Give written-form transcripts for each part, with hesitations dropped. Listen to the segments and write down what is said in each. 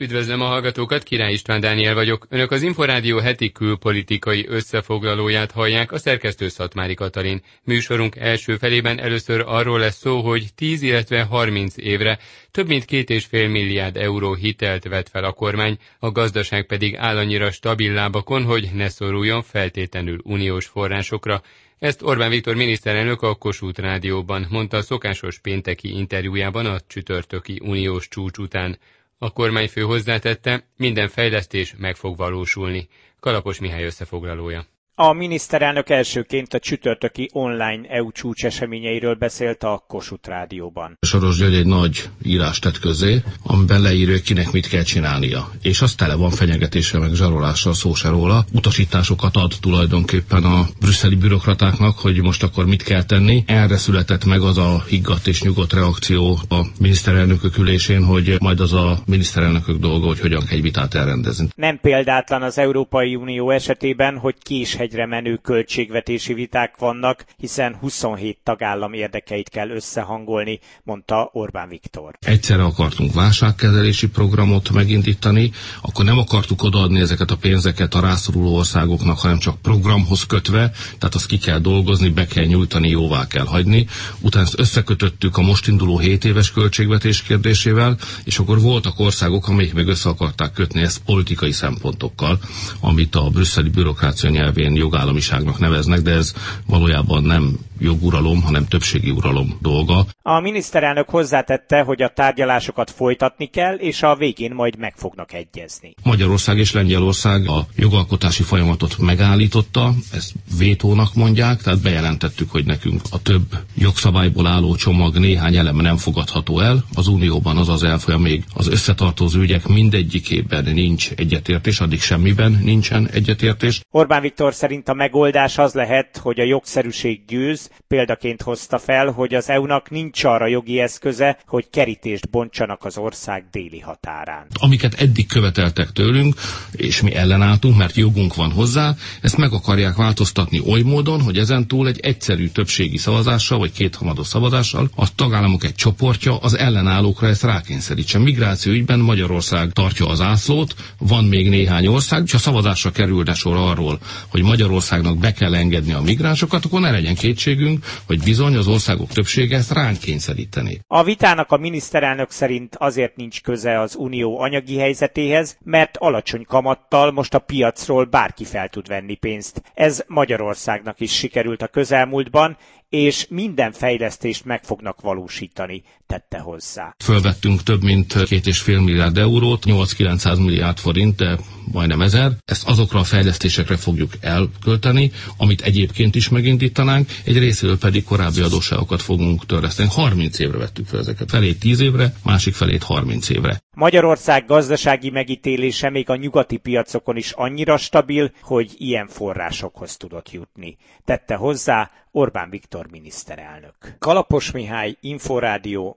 Üdvözlöm a hallgatókat, Király István Dániel vagyok. Önök az Inforádió heti külpolitikai összefoglalóját hallják, a szerkesztő Szatmári Katalin. Műsorunk első felében először arról lesz szó, hogy 10, illetve 30 évre több mint 2,5 milliárd euró hitelt vett fel a kormány, a gazdaság pedig áll annyira stabil lábakon, hogy ne szoruljon feltétlenül uniós forrásokra. Ezt Orbán Viktor miniszterelnök a Kossuth Rádióban mondta a szokásos pénteki interjújában a csütörtöki uniós csúcs után. A kormányfő hozzátette, minden fejlesztés meg fog valósulni. Kalapos Mihály összefoglalója. A miniszterelnök elsőként a csütörtöki online EU csúcs eseményeiről beszélt a Kossuth Rádióban. Soros György egy nagy írást tett közé, amiben leírja, kinek mit kell csinálnia. És az tele van fenyegetéssel, meg zsarolással, szó se róla. Utasításokat ad tulajdonképpen a brüsszeli bürokratáknak, hogy most akkor mit kell tenni. Erre született meg az a higgadt és nyugodt reakció a miniszterelnökök ülésén, hogy majd az a miniszterelnökök dolga, hogy hogyan kell egy vitát elrendezni. Nem példátlan az Európai Unió esetében, hogy késhegyre menő költségvetési viták vannak, hiszen 27 tagállam érdekeit kell összehangolni, mondta Orbán Viktor. Egyszerre akartunk válságkezelési programot megindítani, akkor nem akartuk odaadni ezeket a pénzeket a rászoruló országoknak, hanem csak programhoz kötve, tehát azt ki kell dolgozni, be kell nyújtani, jóvá kell hagyni. Utána ezt összekötöttük a most induló 7 éves költségvetés kérdésével, és akkor voltak országok, amelyek meg össze akarták kötni ezt politikai szempontokkal, amit a brüsszeli bürokrácia nyelvén jogállamiságnak neveznek, de ez valójában nem joguralom, hanem többségi uralom dolga. A miniszterelnök hozzátette, hogy a tárgyalásokat folytatni kell, és a végén majd meg fognak egyezni. Magyarország és Lengyelország a jogalkotási folyamatot megállította, ezt vétónak mondják, tehát bejelentettük, hogy nekünk a több jogszabályból álló csomag néhány eleme nem fogadható el. Az Unióban az az elf, hogy még az összetartozó ügyek mindegyikében nincs egyetértés, addig semmiben nincsen egyetértés. Orbán Viktor szerint a megoldás az lehet, hogy a jogszerűség győz. Példaként hozta fel, hogy az EU-nak nincs arra jogi eszköze, hogy kerítést bontsanak az ország déli határán. Amiket eddig követeltek tőlünk, és mi ellenálltunk, mert jogunk van hozzá, ezt meg akarják változtatni oly módon, hogy ezentúl egy egyszerű többségi szavazással, vagy kétharmados szavazással a tagállamok egy csoportja az ellenállókra ezt rákényszerítsen. Migráció ügyben Magyarország tartja az zászlót, van még néhány ország, és a szavazásra kerülne sor arról, hogy Magyarországnak be kell engedni a migránsokat, akkor ne legyen kétségünk, hogy bizony az országok többsége ezt ránk kényszeríteni. A vitának a miniszterelnök szerint azért nincs köze az unió anyagi helyzetéhez, mert alacsony kamattal most a piacról bárki fel tud venni pénzt. Ez Magyarországnak is sikerült a közelmúltban, és minden fejlesztést meg fognak valósítani, tette hozzá. Fölvettünk több mint 2,5 milliárd eurót, 8-900 milliárd forint, de majdnem 1000. Ezt azokra a fejlesztésekre fogjuk elkölteni, amit egyébként is megindítanánk, egy részéről pedig korábbi adósságokat fogunk törleszteni. 30 évre vettük fel ezeket, felét 10 évre, másik felét 30 évre. Magyarország gazdasági megítélése még a nyugati piacokon is annyira stabil, hogy ilyen forrásokhoz tudott jutni, tette hozzá Orbán Viktor miniszterelnök. Kalapos Mihály, Inforádió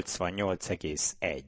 88,1.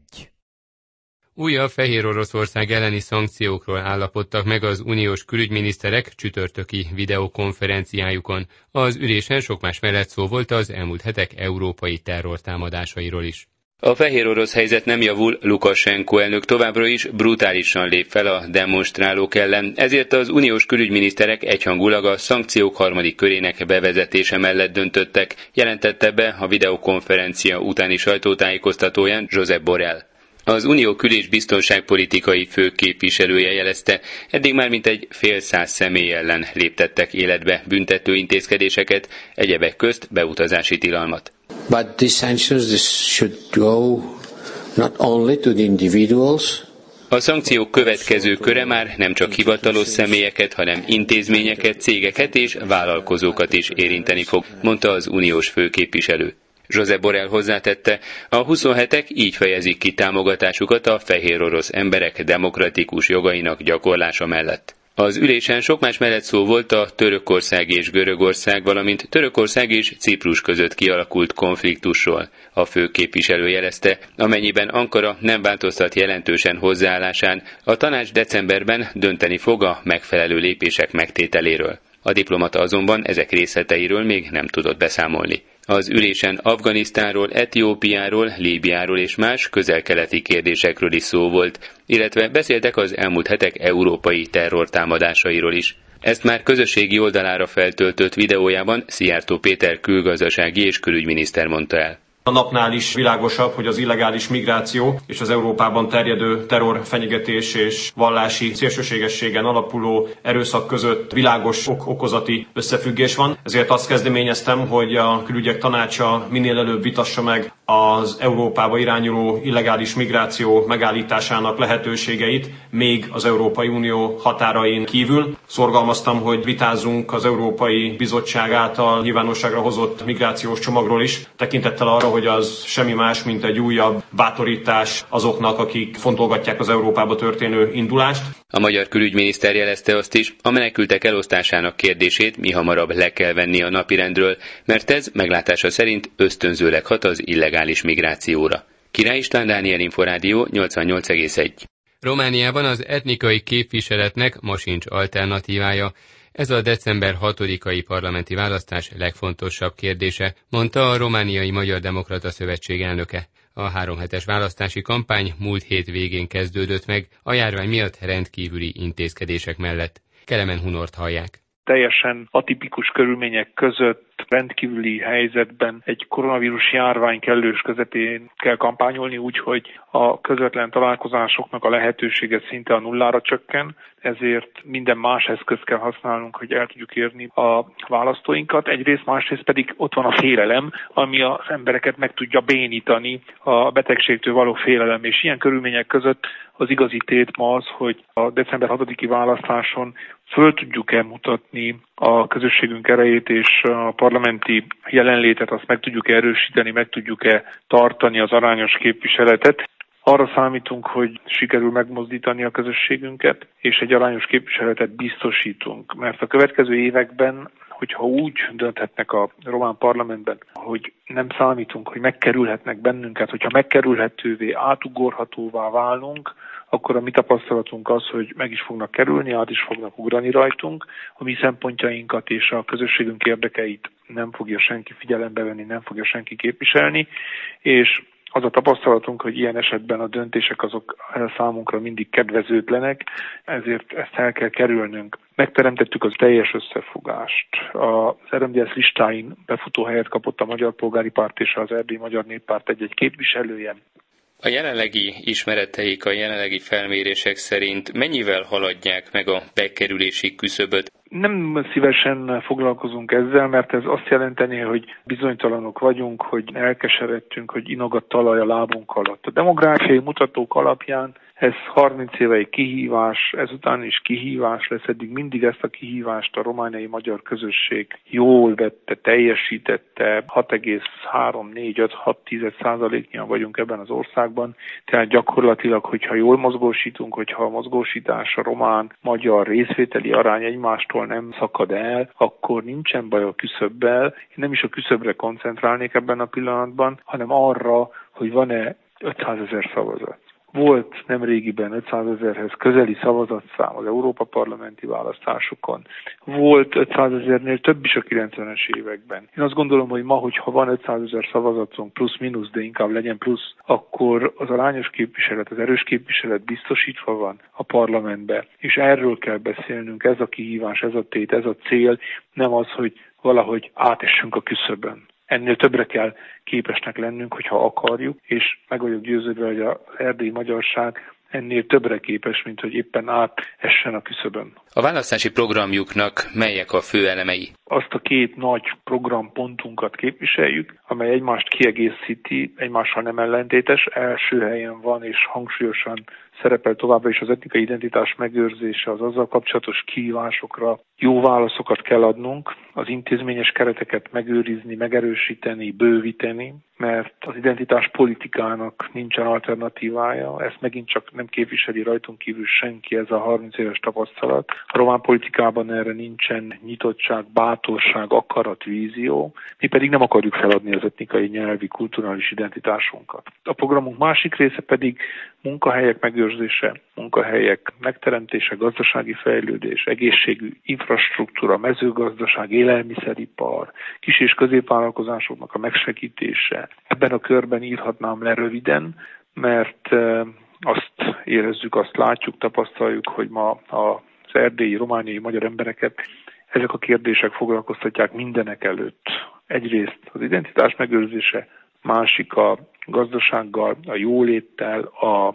Újabb Fehér Oroszország elleni szankciókról állapodtak meg az uniós külügyminiszterek csütörtöki videokonferenciájukon. Az ülésen sok más mellett szó volt az elmúlt hetek európai terrortámadásairól is. A fehér orosz helyzet nem javul, Lukasenko elnök továbbra is brutálisan lép fel a demonstrálók ellen, ezért az uniós külügyminiszterek egyhangulag a szankciók harmadik körének bevezetése mellett döntöttek, jelentette be a videokonferencia utáni sajtótájékoztatóján Josep Borrell. Az Unió kül- és biztonságpolitikai főképviselője jelezte, eddig már mintegy fél száz személy ellen léptettek életbe büntető intézkedéseket, egyebek közt beutazási tilalmat. But these sanctions should go not only to the individuals. A szankciók következő köre már nem csak hivatalos személyeket, hanem intézményeket, cégeket és vállalkozókat is érinteni fog, mondta az uniós főképviselő. Josep Borrell hozzátette, a 27-ek így fejezik ki támogatásukat a fehér orosz emberek demokratikus jogainak gyakorlása mellett. Az ülésen sok más mellett szó volt a Törökország és Görögország, valamint Törökország és Ciprus között kialakult konfliktusról. A főképviselő jelezte, amennyiben Ankara nem változtat jelentősen hozzáállásán, a tanács decemberben dönteni fog a megfelelő lépések megtételéről. A diplomata azonban ezek részleteiről még nem tudott beszámolni. Az ülésen Afganisztánról, Etiópiáról, Líbiáról és más közel-keleti kérdésekről is szó volt, illetve beszéltek az elmúlt hetek európai terrortámadásairól is. Ezt már közösségi oldalára feltöltött videójában Szijjártó Péter külgazdasági és külügyminiszter mondta el. A napnál is világosabb, hogy az illegális migráció és az Európában terjedő terrorfenyegetés és vallási szélsőségességen alapuló erőszak között világos okozati összefüggés van. Ezért azt kezdeményeztem, hogy a Külügyek Tanácsa minél előbb vitassa meg az Európába irányuló illegális migráció megállításának lehetőségeit még az Európai Unió határain kívül. Szorgalmaztam, hogy vitázzunk az Európai Bizottság által nyilvánosságra hozott migrációs csomagról is, tekintettel arra, hogy az semmi más, mint egy újabb bátorítás azoknak, akik fontolgatják az Európába történő indulást. A magyar külügyminiszter jelezte azt is, a menekültek elosztásának kérdését mihamarabb le kell venni a napirendről, mert ez meglátása szerint ösztönzőleg hat az illegális migrációra. Király István, Dániel Inforádió 88,1. Romániában az etnikai képviseletnek ma sincs alternatívája. Ez a december 6-ai parlamenti választás legfontosabb kérdése, mondta a Romániai Magyar Demokrata Szövetség elnöke. A 3 hetes választási kampány múlt hét végén kezdődött meg, a járvány miatt rendkívüli intézkedések mellett. Kelemen Hunort hallják. Teljesen atipikus körülmények között, rendkívüli helyzetben egy koronavírus járvány kellős közepén kell kampányolni, úgyhogy a közvetlen találkozásoknak a lehetősége szinte a nullára csökken, ezért minden más eszközt kell használnunk, hogy el tudjuk érni a választóinkat. Egyrészt, másrészt pedig ott van a félelem, ami az embereket meg tudja bénítani, a betegségtől való félelem, és ilyen körülmények között az igazi tét ma az, hogy a december 6-i választáson föl tudjuk-e mutatni a közösségünk erejét és a parlamenti jelenlétet, azt meg tudjuk erősíteni, meg tudjuk-e tartani az arányos képviseletet. Arra számítunk, hogy sikerül megmozdítani a közösségünket, és egy arányos képviseletet biztosítunk. Mert a következő években, hogyha úgy dönthetnek a román parlamentben, hogy nem számítunk, hogy megkerülhetnek bennünket, hogyha megkerülhetővé, átugorhatóvá válunk, akkor a mi tapasztalatunk az, hogy meg is fognak kerülni, át is fognak ugrani rajtunk, a mi szempontjainkat és a közösségünk érdekeit nem fogja senki figyelembe venni, nem fogja senki képviselni, és az a tapasztalatunk, hogy ilyen esetben a döntések azok számunkra mindig kedvezőtlenek, ezért ezt el kell kerülnünk. Megteremtettük az teljes összefogást. Az RMDSZ listáin befutó helyet kapott a Magyar Polgári Párt és az Erdélyi Magyar Néppárt egy-egy képviselője. A jelenlegi ismereteik, a jelenlegi felmérések szerint mennyivel haladják meg a bekerülési küszöböt? Nem szívesen foglalkozunk ezzel, mert ez azt jelenteni, hogy bizonytalanok vagyunk, hogy elkeseredtünk, hogy inog a talaj a lábunk alatt. A demográfiai mutatók alapján ez 30 éve egy kihívás, ezután is kihívás lesz, eddig mindig ezt a kihívást a romániai magyar közösség jól vette, teljesítette, 6,3-4-5-6%-nyian vagyunk ebben az országban, tehát gyakorlatilag, hogyha jól mozgósítunk, hogyha a mozgósítás a román-magyar részvételi arány egymástól nem szakad el, akkor nincsen baj a küszöbbel. Én nem is a küszöbre koncentrálnék ebben a pillanatban, hanem arra, hogy van-e 500 000 szavazat. Volt nemrégiben 500 000-hez közeli szavazatszám az Európa parlamenti választásokon. Volt 500 000-nél több is a 90-es években. Én azt gondolom, hogy ma, hogyha van 500 000 szavazatunk plusz-minusz, de inkább legyen plusz, akkor az arányos képviselet, az erős képviselet biztosítva van a parlamentbe. És erről kell beszélnünk, ez a kihívás, ez a tét, ez a cél, nem az, hogy valahogy átessünk a küszöbön. Ennél többre kell képesnek lennünk, hogyha akarjuk, és meg vagyok győződve, hogy az erdélyi magyarság ennél többre képes, mint hogy éppen átessen a küszöbön. A választási programjuknak melyek a fő elemei? Azt a 2 nagy programpontunkat képviseljük, amely egymást kiegészíti, egymással nem ellentétes. Első helyen van, és hangsúlyosan szerepel továbbra is az etnikai identitás megőrzése, az azzal kapcsolatos kihívásokra jó válaszokat kell adnunk, az intézményes kereteket megőrizni, megerősíteni, bővíteni, mert az identitás politikának nincsen alternatívája, ezt megint csak nem képviseli rajtunk kívül senki, ez a 30 éves tapasztalat. A román politikában erre nincsen nyitottság, bátorság, bátorság, akarat, vízió, mi pedig nem akarjuk feladni az etnikai, nyelvi, kulturális identitásunkat. A programunk másik része pedig munkahelyek megőrzése, munkahelyek megteremtése, gazdasági fejlődés, egészségű infrastruktúra, mezőgazdaság, élelmiszeripar, kis- és középvállalkozásoknak a megsegítése. Ebben a körben írhatnám le röviden, mert azt érezzük, azt látjuk, tapasztaljuk, hogy ma az erdélyi, romániai magyar embereket ezek a kérdések foglalkoztatják mindenek előtt. Egyrészt az identitás megőrzése, másik a gazdasággal, a jóléttel, a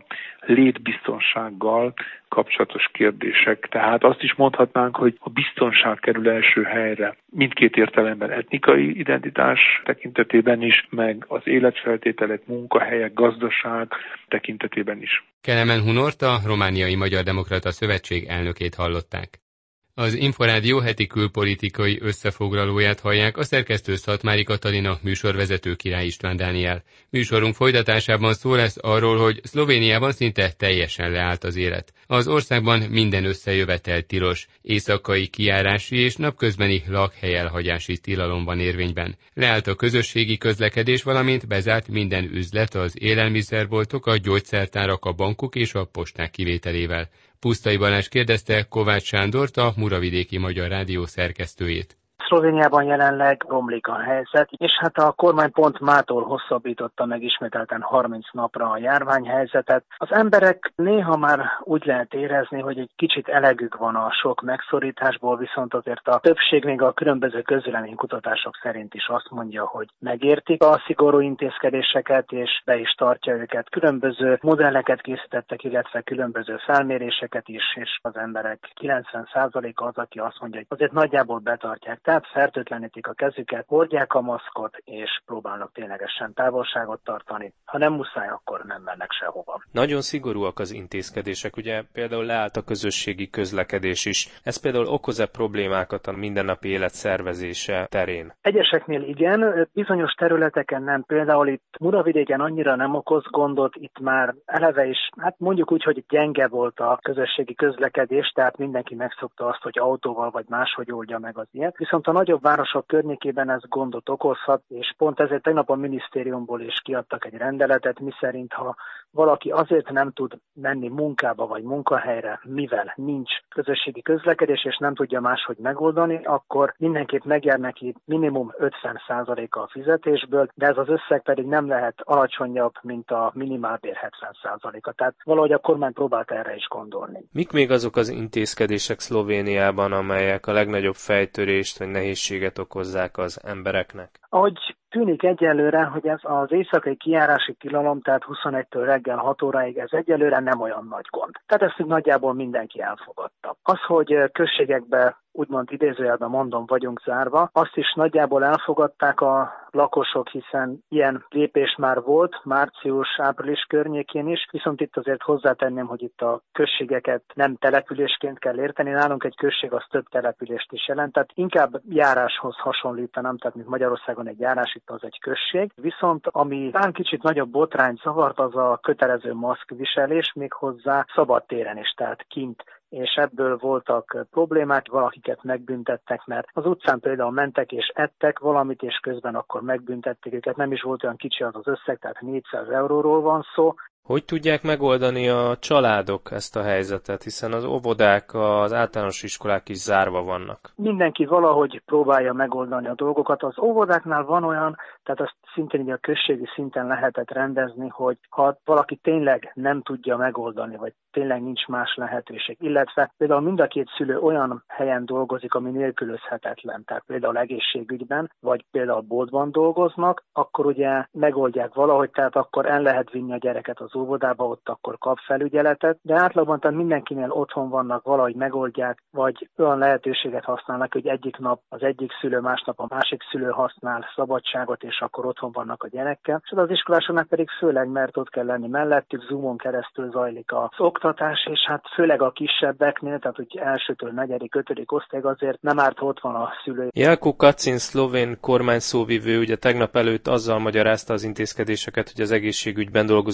létbiztonsággal kapcsolatos kérdések. Tehát azt is mondhatnánk, hogy a biztonság kerül első helyre mindkét értelemben, etnikai identitás tekintetében is, meg az életfeltételek, munkahelyek, gazdaság tekintetében is. Kelemen Hunort, a Romániai Magyar Demokrata Szövetség elnökét hallották. Az Inforádió heti külpolitikai összefoglalóját hallják, a szerkesztő Szatmári Katalina, műsorvezető Király István Dániel. Műsorunk folytatásában szó lesz arról, hogy Szlovéniában szinte teljesen leállt az élet. Az országban minden összejövetel tilos, éjszakai kijárási és napközbeni lakhelyelhagyási tilalom van érvényben. Leállt a közösségi közlekedés, valamint bezárt minden üzlet, az élelmiszerboltok, a gyógyszertárak, a bankok és a posták kivételével. Pusztai Balázs kérdezte Kovács Sándort, a Muravidéki Magyar Rádió szerkesztőjét. Szlovéniában jelenleg romlik a helyzet, és hát a kormány pont mától hosszabbította meg ismételten 30 napra a járványhelyzetet. Az emberek néha már úgy lehet érezni, hogy egy kicsit elegük van a sok megszorításból, viszont azért a többség még a különböző közvéleménykutatások szerint is azt mondja, hogy megértik a szigorú intézkedéseket, és be is tartja őket. Különböző modelleket készítettek, illetve különböző felméréseket is, és az emberek 90%-a az, aki azt mondja, hogy azért nagyjából betartják. Tehát fertőtlenítik a kezüket, hordják a maszkot, és próbálnak ténylegesen távolságot tartani. Ha nem muszáj, akkor nem mennek sehova. Nagyon szigorúak az intézkedések, ugye például leállt a közösségi közlekedés is. Ez például okoz-e problémákat a mindennapi élet szervezése terén? Egyeseknél igen, bizonyos területeken nem. Például itt Muravidéken annyira nem okoz gondot, itt már eleve is, hát mondjuk úgy, hogy gyenge volt a közösségi közlekedés, tehát mindenki megszokta azt, hogy autóval vagy máshogy oldja meg az ilyet. Viszont a nagyobb városok környékében ez gondot okozhat, és pont ezért tegnap a minisztériumból is kiadtak egy rendeletet, miszerint ha valaki azért nem tud menni munkába vagy munkahelyre, mivel nincs közösségi közlekedés, és nem tudja máshogy megoldani, akkor mindenképp megjár neki minimum 50%-a a fizetésből, de ez az összeg pedig nem lehet alacsonyabb, mint a minimálbér 70%-a. Tehát valahogy a kormány próbált erre is gondolni. Mik még azok az intézkedések Szlovéniában, amelyek a legnagyobb fejtörést vagy nehézséget okozzák az embereknek? Ahogy tűnik egyelőre, hogy ez az éjszakai kijárási tilalom, tehát 21-től reggel 6 óráig, ez egyelőre nem olyan nagy gond. Tehát ezt nagyjából mindenki elfogadta. Az, hogy községekbe úgymond idézőjelben mondom, vagyunk zárva, azt is nagyjából elfogadták a lakosok, hiszen ilyen lépés már volt március-április környékén is, viszont itt azért hozzátenném, hogy itt a községeket nem településként kell érteni, nálunk egy község az több települést is jelent, tehát inkább járáshoz hasonlítanám, tehát mint Magyarországon egy járás, itt az egy község, viszont ami talán kicsit nagyobb botrányt zavart, az a kötelező maszkviselés, méghozzá szabad téren is, tehát kint, és ebből voltak problémák, valakiket megbüntettek, mert az utcán például mentek és ettek valamit, és közben akkor megbüntették őket, nem is volt olyan kicsi az összeg, tehát 400 euróról van szó. Hogy tudják megoldani a családok ezt a helyzetet, hiszen az óvodák, az általános iskolák is zárva vannak? Mindenki valahogy próbálja megoldani a dolgokat. Az óvodáknál van olyan, tehát azt szintén így a községi szinten lehetett rendezni, hogy ha valaki tényleg nem tudja megoldani, vagy tényleg nincs más lehetőség, illetve például mind a két szülő olyan helyen dolgozik, ami nélkülözhetetlen, tehát például egészségügyben, vagy például boltban dolgoznak, akkor ugye megoldják valahogy, tehát akkor el lehet vinni a gyereket az óvodába, ott akkor kap felügyeletet, de átlagban tehát mindenkinél otthon vannak, valahogy megoldják, vagy olyan lehetőséget használnak, hogy egyik nap az egyik szülő, másnap a másik szülő használ szabadságot, és akkor otthon vannak a gyerekkel. És az iskolásoknak pedig főleg, mert ott kell lenni mellettük, Zoomon keresztül zajlik az oktatás, és hát főleg a kisebbeknél, tehát hogy 1-től 4., 5. osztályig azért nem árt, ott van a szülő. Jelko Kacin, szlovén kormányszóvivő, ugye tegnap előtt azzal magyarázta az intézkedéseket, hogy az egészségügyben dolgozók fizikai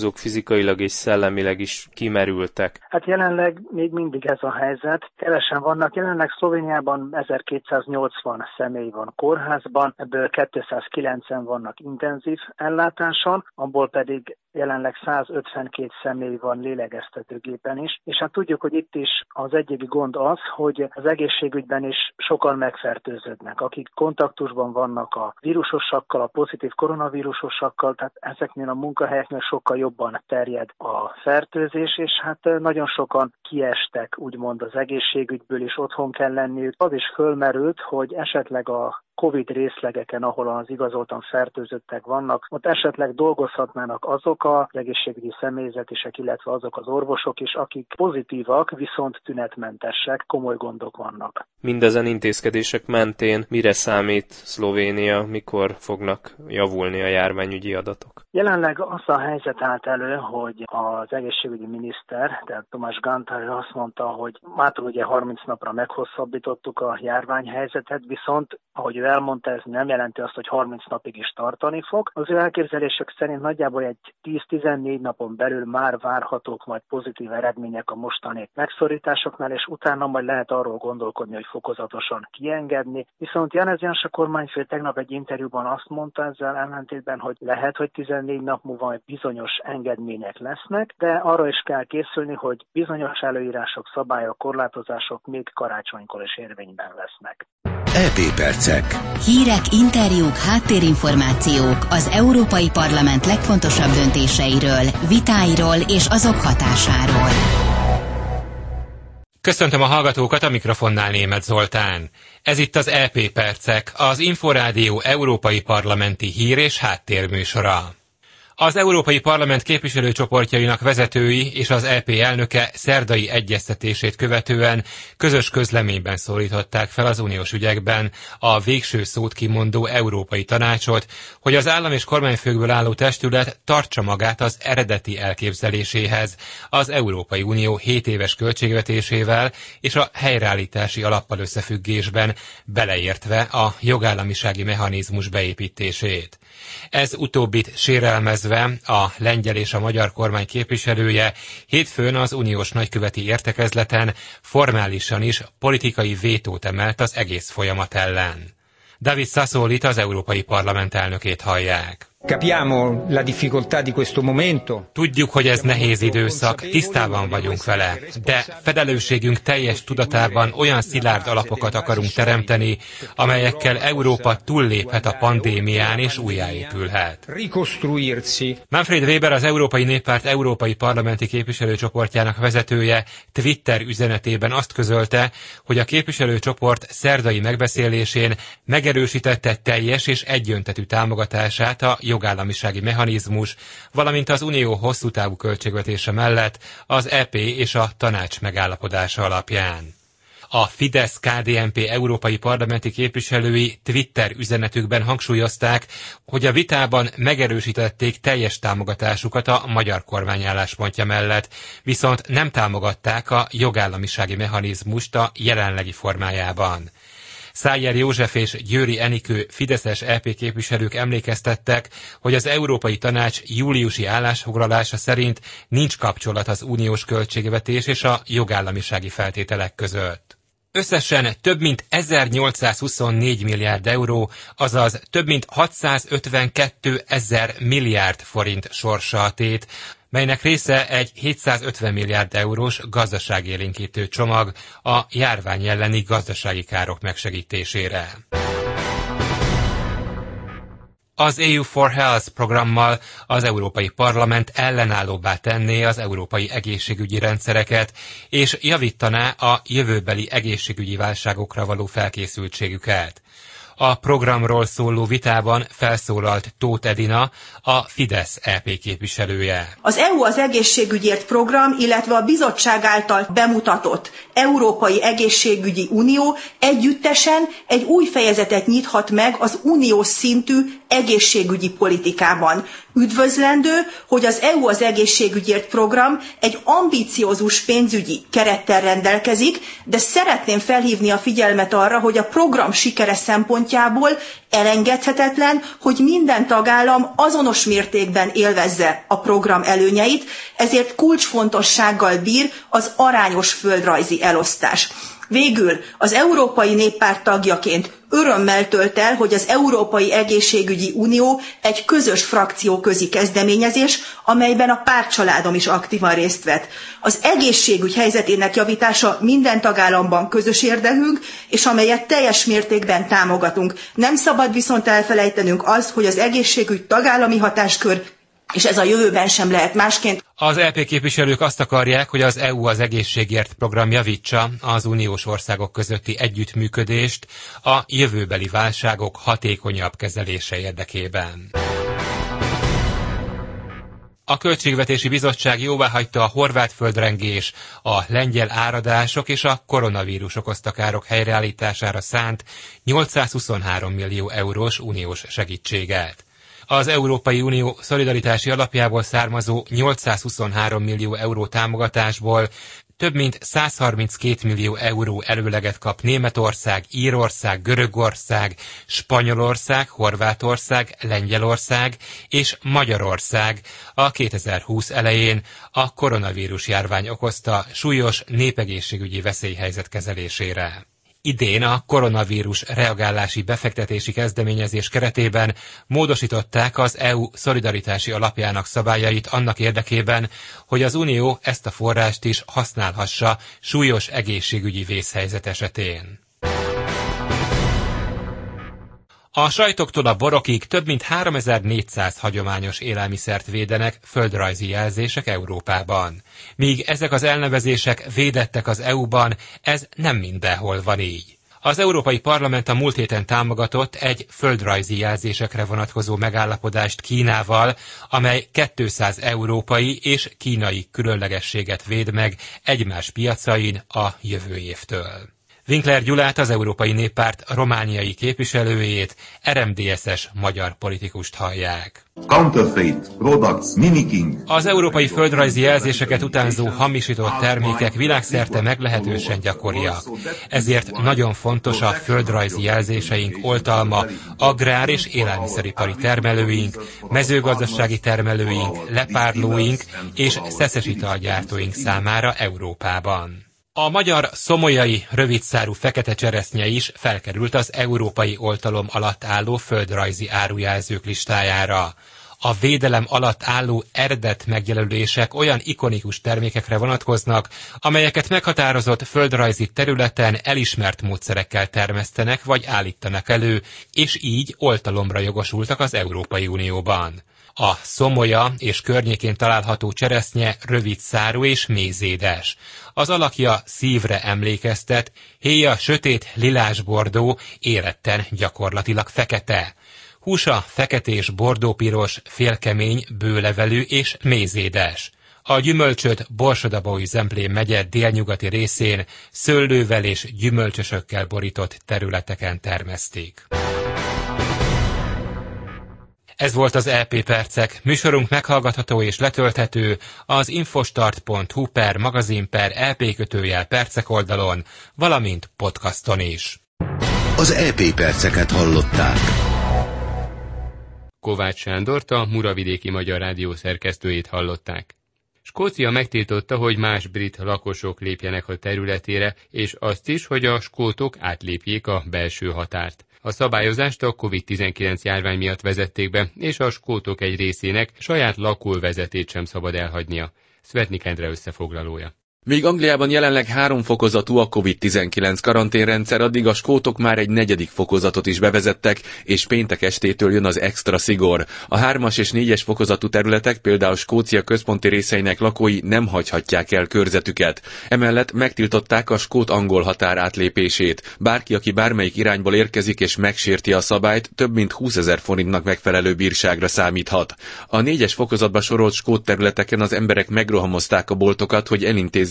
fizikailag és szellemileg is kimerültek? Hát jelenleg még mindig ez a helyzet. Kevesen vannak. Jelenleg Szlovéniában 1280 személy van kórházban, ebből 290 vannak intenzív ellátáson, abból pedig jelenleg 152 személy van lélegeztetőgépen is, és hát tudjuk, hogy itt is az egyik gond az, hogy az egészségügyben is sokan megfertőződnek, akik kontaktusban vannak a vírusosakkal, a pozitív koronavírusosakkal, tehát ezeknél a munkahelyeknél sokkal jobban terjed a fertőzés, és hát nagyon sokan kiestek, úgymond az egészségügyből is otthon kell lenniük. Az is fölmerült, hogy esetleg a Covid részlegeken, ahol az igazoltan fertőzöttek vannak, ott esetleg dolgozhatnának azok az egészségügyi személyzetisek, illetve azok az orvosok is, akik pozitívak, viszont tünetmentesek, komoly gondok vannak. Mindezen intézkedések mentén mire számít Szlovénia, mikor fognak javulni a járványügyi adatok? Jelenleg az a helyzet állt elő, hogy az egészségügyi miniszter, tehát Tomás Gantar azt mondta, hogy mától ugye 30 napra meghosszabbítottuk a járványhelyzetet, viszont ahogy ő elmondta, ez nem jelenti azt, hogy 30 napig is tartani fog. Az ő elképzelések szerint nagyjából egy 10-14 napon belül már várhatók majd pozitív eredmények a mostani megszorításoknál, és utána majd lehet arról gondolkodni, hogy fokozatosan kiengedni. Viszont Janez Janša kormányfő tegnap egy interjúban azt mondta ezzel ellentétben, hogy lehet, hogy 14 nap múlva bizonyos engedmények lesznek, de arra is kell készülni, hogy bizonyos előírások, szabályok, korlátozások még karácsonykor is érvényben lesznek. EP Percek. Hírek, interjúk, háttérinformációk az Európai Parlament legfontosabb döntéseiről, vitáiról és azok hatásáról. Köszöntöm a hallgatókat, a mikrofonnál Németh Zoltán. Ez itt az EP Percek, az Inforádió Európai Parlamenti hír- és háttérműsora. Az Európai Parlament képviselőcsoportjainak vezetői és az EP elnöke szerdai egyeztetését követően közös közleményben szólították fel az uniós ügyekben a végső szót kimondó Európai Tanácsot, hogy az állam és kormányfőkből álló testület tartsa magát az eredeti elképzeléséhez, az Európai Unió 7 éves költségvetésével és a helyreállítási alappal összefüggésben, beleértve a jogállamisági mechanizmus beépítését. Ez utóbbit sérelmezve a lengyel és a magyar kormány képviselője hétfőn az uniós nagyköveti értekezleten formálisan is politikai vétót emelt az egész folyamat ellen. David Sassolit, az Európai Parlament elnökét hallják. Capiamo la difficoltà di questo momento. Tudjuk, hogy ez nehéz időszak, tisztában vagyunk vele, de felelősségünk teljes tudatában olyan szilárd alapokat akarunk teremteni, amelyekkel Európa túlléphet a pandémián és újjáépülhet. Manfred Weber, az Európai Néppárt Európai Parlamenti Képviselőcsoportjának vezetője Twitter üzenetében azt közölte, hogy a képviselőcsoport szerdai megbeszélésén megerősítette teljes és egyöntetű támogatását a jogállamisági mechanizmus, valamint az unió hosszú távú költségvetése mellett az EP és a tanács megállapodása alapján. A Fidesz-KDNP európai parlamenti képviselői Twitter üzenetükben hangsúlyozták, hogy a vitában megerősítették teljes támogatásukat a magyar kormány álláspontja mellett, viszont nem támogatták a jogállamisági mechanizmust a jelenlegi formájában. Szájer József és Győri Enikő fideszes EP képviselők emlékeztettek, hogy az Európai Tanács júliusi állásfoglalása szerint nincs kapcsolat az uniós költségvetés és a jogállamisági feltételek között. Összesen több mint 1824 milliárd euró, azaz több mint 652 000 milliárd forint sorsa a tét, melynek része egy 750 milliárd eurós gazdaságélénkítő csomag a járvány elleni gazdasági károk megsegítésére. Az EU for Health programmal az Európai Parlament ellenállóbbá tenné az európai egészségügyi rendszereket, és javítaná a jövőbeli egészségügyi válságokra való felkészültségüket. A programról szóló vitában felszólalt Tóth Edina, a Fidesz EP képviselője. Az EU az egészségügyért program, illetve a bizottság által bemutatott Európai Egészségügyi Unió együttesen egy új fejezetet nyithat meg az uniós szintű egészségügyi politikában. Üdvözlendő, hogy az EU az egészségügyért program egy ambiciózus pénzügyi kerettel rendelkezik, de szeretném felhívni a figyelmet arra, hogy a program sikere szempontjából elengedhetetlen, hogy minden tagállam azonos mértékben élvezze a program előnyeit, ezért kulcsfontossággal bír az arányos földrajzi elosztás. Végül az Európai Néppárt tagjaként örömmel tölt el, hogy az Európai Egészségügyi Unió egy közös frakcióközi kezdeményezés, amelyben a pártcsaládom is aktívan részt vett. Az egészségügy helyzetének javítása minden tagállamban közös érdekünk, és amelyet teljes mértékben támogatunk. Nem szabad viszont elfelejtenünk azt, hogy az egészségügy tagállami hatáskör, és ez a jövőben sem lehet másként. Az EP képviselők azt akarják, hogy az EU az egészségért program javítsa az uniós országok közötti együttműködést a jövőbeli válságok hatékonyabb kezelése érdekében. A Költségvetési Bizottság jóváhagyta a horvát földrengés, a lengyel áradások és a koronavírus okozta károk helyreállítására szánt 823 millió eurós uniós segítséget. Az Európai Unió szolidaritási alapjából származó 823 millió euró támogatásból több mint 132 millió euró előleget kap Németország, Írország, Görögország, Spanyolország, Horvátország, Lengyelország és Magyarország a 2020 elején a koronavírus járvány okozta súlyos népegészségügyi veszélyhelyzet kezelésére. Idén a koronavírus reagálási befektetési kezdeményezés keretében módosították az EU szolidaritási alapjának szabályait annak érdekében, hogy az Unió ezt a forrást is használhassa súlyos egészségügyi vészhelyzet esetén. A sajtoktól a borokig több mint 3400 hagyományos élelmiszert védenek földrajzi jelzések Európában. Míg ezek az elnevezések védettek az EU-ban, ez nem mindenhol van így. Az Európai Parlament a múlt héten támogatott egy földrajzi jelzésekre vonatkozó megállapodást Kínával, amely 200 európai és kínai különlegességet véd meg egymás piacain a jövő évtől. Winkler Gyulát, az Európai Néppárt romániai képviselőjét, RMDSZ-es magyar politikust hallják. Az európai földrajzi jelzéseket utánzó hamisított termékek világszerte meglehetősen gyakoriak. Ezért nagyon fontos a földrajzi jelzéseink oltalma agrár- és élelmiszeripari termelőink, mezőgazdasági termelőink, lepárlóink és szeszesitalgyártóink számára Európában. A magyar szomolyai rövidszárú fekete cseresznye is felkerült az európai oltalom alatt álló földrajzi árujelzők listájára. A védelem alatt álló eredet megjelölések olyan ikonikus termékekre vonatkoznak, amelyeket meghatározott földrajzi területen elismert módszerekkel termesztenek vagy állítanak elő, és így oltalomra jogosultak az Európai Unióban. A szomolya és környékén található cseresznye rövidszárú és mézédes. Az alakja szívre emlékeztet, héja sötét lilás-bordó, éretten gyakorlatilag fekete. Húsa feketés bordópiros, félkemény, bőlevelű és mézédes. A gyümölcsöt Borsod-Abaúj-Zemplén megye délnyugati részén szőlővel és gyümölcsösökkel borított területeken termesztik. Ez volt az EP Percek. Műsorunk meghallgatható és letölthető az infostart.hu/magazin/EP_percek oldalon, valamint podcaston is. Az EP Perceket hallották. Kovács Sándort, a Muravidéki Magyar Rádió szerkesztőjét hallották. Skócia megtiltotta, hogy más brit lakosok lépjenek a területére, és azt is, hogy a skótok átlépjék a belső határt. A szabályozást a COVID-19 járvány miatt vezették be, és a skótok egy részének saját lakóvezetét sem szabad elhagynia. Szvetnik Endre összefoglalója. Míg Angliában jelenleg 3 fokozatú a COVID-19 karanténrendszer, addig a skótok már egy 4. fokozatot is bevezettek, és péntek estétől jön az extra szigor. A 3-as és 4-es fokozatú területek, például Skócia központi részeinek lakói nem hagyhatják el körzetüket. Emellett megtiltották a skót-angol határ átlépését. Bárki, aki bármelyik irányból érkezik és megsérti a szabályt, több mint 20 000 forintnak megfelelő bírságra számíthat. A 4-es fokozatba sorolt skót területeken az emberek megrohamozták a boltokat, hogy elintézzék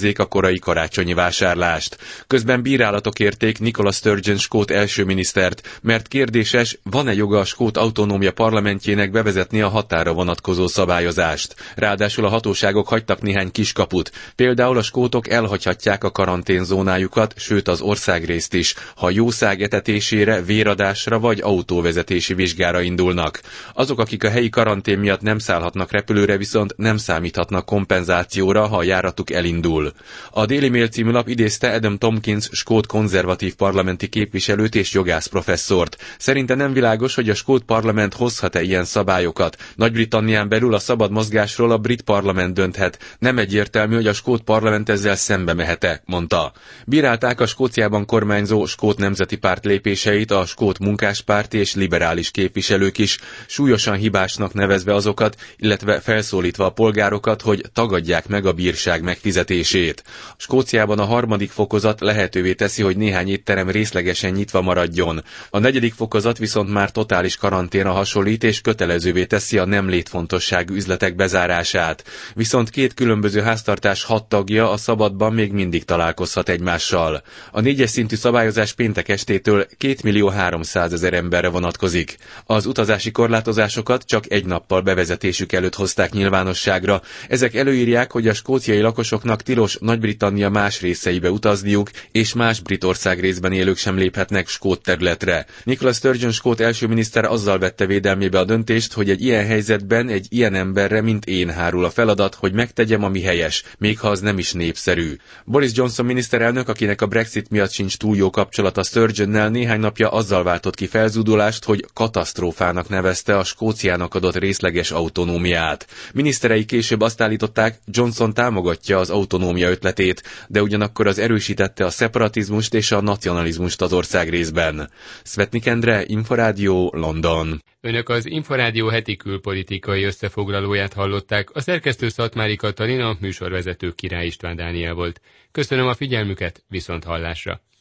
ellenőrizzék a korai karácsonyi vásárlást. Közben bírálatok érték Nicola Sturgeon skót első minisztert, mert kérdéses, van-e joga a skót autonómia parlamentjének bevezetni a határa vonatkozó szabályozást. Ráadásul a hatóságok hagytak néhány kiskaput. Például a skótok elhagyhatják a karanténzónájukat, sőt az országrészt is, ha jószág etetésére, véradásra vagy autóvezetési vizsgára indulnak. Azok, akik a helyi karantén miatt nem szállhatnak repülőre, viszont nem számíthatnak kompenzációra, ha a járatuk elindul. A Daily Mail című lap idézte Adam Tompkins skót konzervatív parlamenti képviselőt és jogászprofesszort. Szerinte nem világos, hogy a skót parlament hozhat-e ilyen szabályokat. Nagy-Britannián belül a szabad mozgásról a brit parlament dönthet. Nem egyértelmű, hogy a skót parlament ezzel szembe mehet-e, mondta. Bírálták a Skóciában kormányzó Skót Nemzeti Párt lépéseit a Skót Munkáspárt és liberális képviselők is, súlyosan hibásnak nevezve azokat, illetve felszólítva a polgárokat, hogy tagadják meg a bírság megfizetését. Skóciában a 3. fokozat lehetővé teszi, hogy néhány étterem részlegesen nyitva maradjon. A 4. fokozat viszont már totális karanténra hasonlít és kötelezővé teszi a nem létfontosságú üzletek bezárását. Viszont 2 különböző háztartás 6 tagja a szabadban még mindig találkozhat egymással. A 4-es szintű szabályozás péntek estétől 2.300.000 emberre vonatkozik. Az utazási korlátozásokat csak egy nappal bevezetésük előtt hozták nyilvánosságra. Ezek előírják, hogy a skóciai lakosoknak tilos Nagy-Britannia más részeibe utazniuk, és más brit ország részben élők sem léphetnek skót területre. Nicola Sturgeon skót első miniszter azzal vette védelmébe a döntést, hogy egy ilyen helyzetben egy ilyen emberre, mint én hárul a feladat, hogy megtegyem, ami helyes, még ha az nem is népszerű. Boris Johnson miniszterelnök, akinek a Brexit miatt sincs túl jó kapcsolata Sturgeonnel, néhány napja azzal váltott ki felzúdulást, hogy katasztrófának nevezte a Skóciának adott részleges autonómiát. Miniszterei később azt állították, Johnson támogatja az autonómia ötletét, de ugyanakkor az erősítette a szeparatizmust és a nacionalizmust az ország részben. Szvetnik Endre, Inforádió, London. Önök az Inforádió heti külpolitikai összefoglalóját hallották, a szerkesztő Szatmári Katalin, a műsorvezető Király István Dániel volt. Köszönöm a figyelmüket, viszont hallásra!